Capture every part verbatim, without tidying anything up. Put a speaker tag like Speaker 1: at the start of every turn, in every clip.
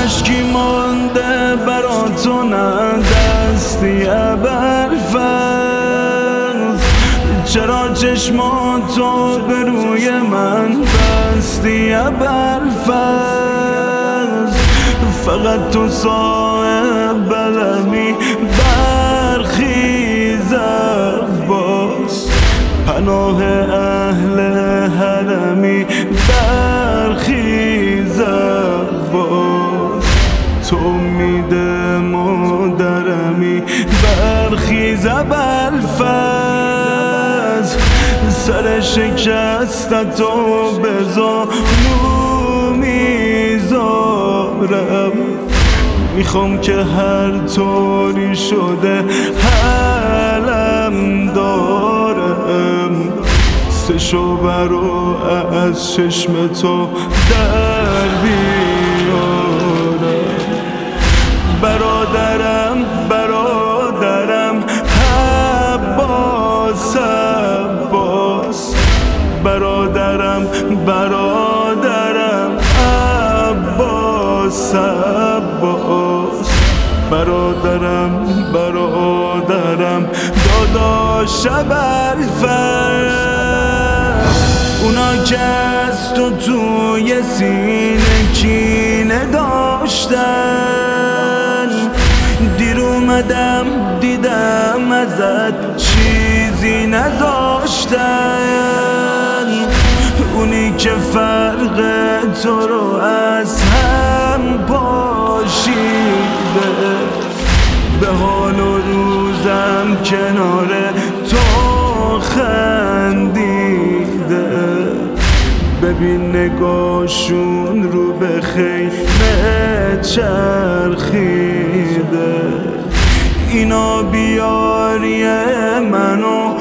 Speaker 1: اشکی مانده برا تو نه دستی ابوالفضل، چرا چشماتو به روی من بستی ابوالفضل؟ فقط تو صاحب بلمی برخیز عباس، پناه اهل حرمی برخیز عباس، تو امید مادرمی برخیز ابوالفضل، سر شکستتو بذار میذارم، میخوام که هر طوری شده حالم دارم، سشو برو از چشم تو در بیارم. برادرم برادرم عباس عباس، برادرم برادرم عباس عباس، برادرم برادرم داداش ابوالفضل. اونا که از تو توی سینه کینه داشتن، دیر اومدم دیدم ازت چیزی نذاشتن، اونی که فرق تو رو از هم پاشیده، به حال و روزم کنار تو خندیده، ببین نگاشون رو به خیمه چرخیده، اینا بیاری منو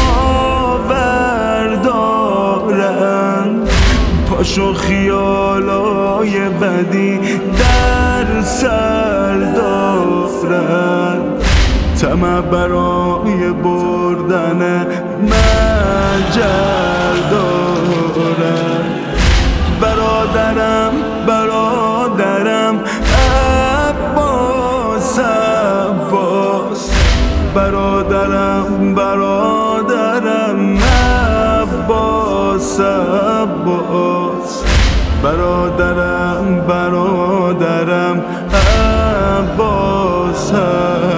Speaker 1: باور دارن، پاشو خیالای بدی در سر دارن، طمع برای بردن مجر دارن. برادرم برادرم عباس عباس، برادرم برادرم عباس عباس، برادرم برادرم عباس عباس.